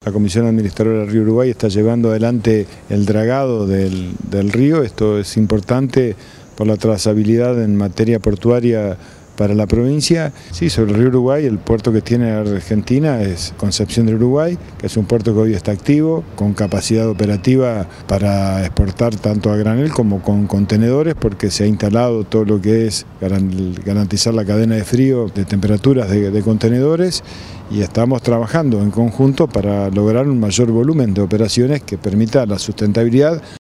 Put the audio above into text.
La Comisión Administradora del Río Uruguay está llevando adelante el dragado del río. Esto es importante por la trazabilidad en materia portuaria para la provincia. Sí, sobre el río Uruguay, el puerto que tiene Argentina es Concepción del Uruguay, que es un puerto que hoy está activo, con capacidad operativa para exportar tanto a granel como con contenedores, porque se ha instalado todo lo que es garantizar la cadena de frío, de temperaturas de contenedores, y estamos trabajando en conjunto para lograr un mayor volumen de operaciones que permita la sustentabilidad